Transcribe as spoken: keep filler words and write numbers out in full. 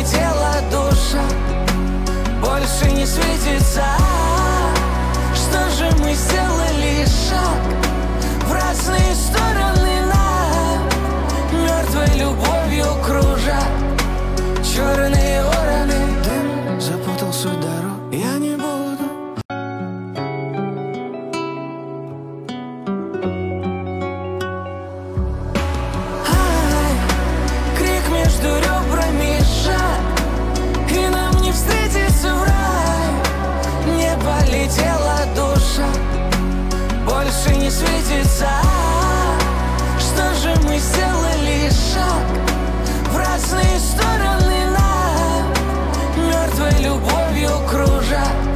болетела душа, больше не светится. Что же мы сделали шаг в разные стороны нам, мертвой любовью кружа черные вороны. Дым запутал суть дорог, я не буду. Ай, крик между ребрами шаг, и нам не встретиться в рай. Не полетела душа, больше не светится. Что же мы сделали шаг в разные стороны нам, мертвой любовью кружа